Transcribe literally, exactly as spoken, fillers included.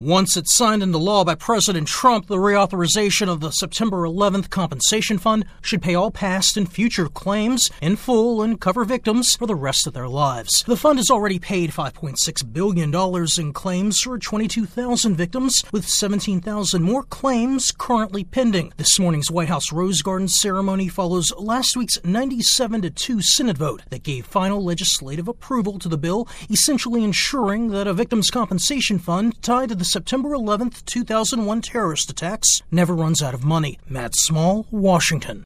Once it's signed into law by President Trump, the reauthorization of the September eleventh Compensation Fund should pay all past and future claims in full and cover victims for the rest of their lives. The fund has already paid five point six billion dollars in claims for twenty-two thousand victims, with seventeen thousand more claims currently pending. This morning's White House Rose Garden ceremony follows last week's ninety-seven to two Senate vote that gave final legislative approval to the bill, essentially ensuring that a victims' compensation fund tied to the September eleventh, two thousand one terrorist attacks never runs out of money. Matt Small, Washington.